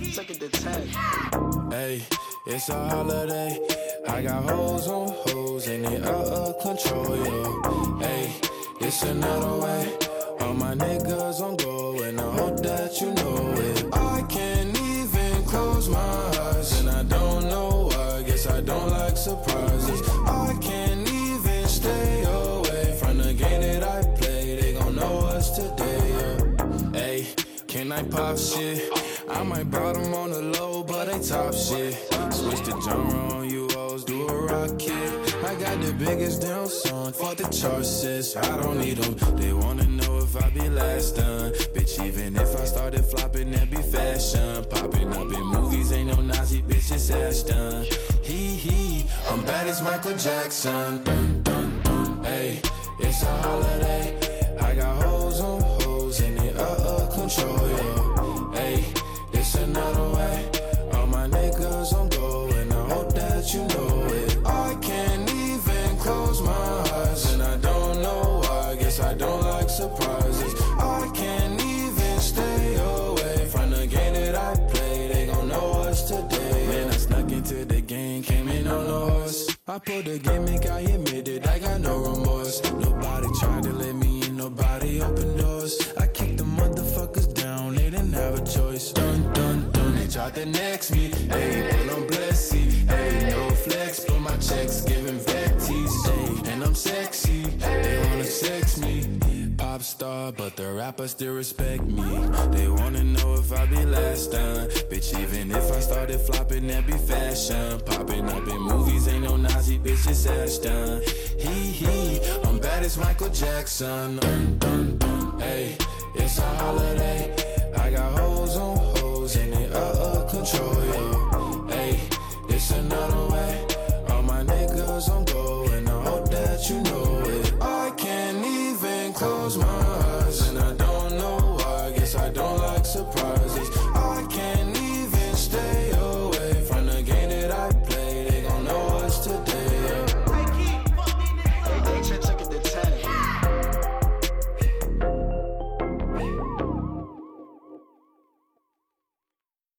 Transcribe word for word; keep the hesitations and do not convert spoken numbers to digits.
just took it to tech. Hey, it's a holiday. I got hoes on hoes and they out of control, yo. Hey, it's another way. All my niggas on go and I hope that you know it. I can't even close my eyes and I don't know why. Guess I don't like surprises. I can't even stay away from the game that I play. They gon' know us today, yo. Hey, can I pop shit? I might bottom on the low, but they top shit. Switch the genre on you hoes, do a rocket. I got the biggest damn song, fuck the charts, sis. I don't need them. They wanna know if I be last done. Bitch, even if I started flopping, that be fashion. Popping up in movies, ain't no Nazi bitch, it's Ashton. Hee hee, I'm bad as Michael Jackson. Dun, dun, dun. Hey, it's a holiday. I got hoes on hoes and they out of control, yo. Hey, it's another way. All my niggas on go and I hope that you know it. I can't even close my eyes and I don't know why. Guess I don't like surprises. I can't even stay away from the game that I play. They gon' know us today. Man, I snuck into the game, came in on the horse. I pulled the gimmick, I admitted I got no remorse. Nobody tried to let me in, nobody opened doors. I kicked the motherfuckers down, they didn't have a choice. Dun dun dun, they tried to next me. Hey, pull on Blessy. Hey, no flex, but my checks giving vecties. Hey, and I'm sexy, they wanna sex me. Pop star, but the rappers still respect me. They wanna know if I be last done. Bitch, even if I started flopping, that be fashion. Popping up in movies, ain't no Nazi bitch, it's Ashton. Hee hee, I'm bad as Michael Jackson. Dun, dun.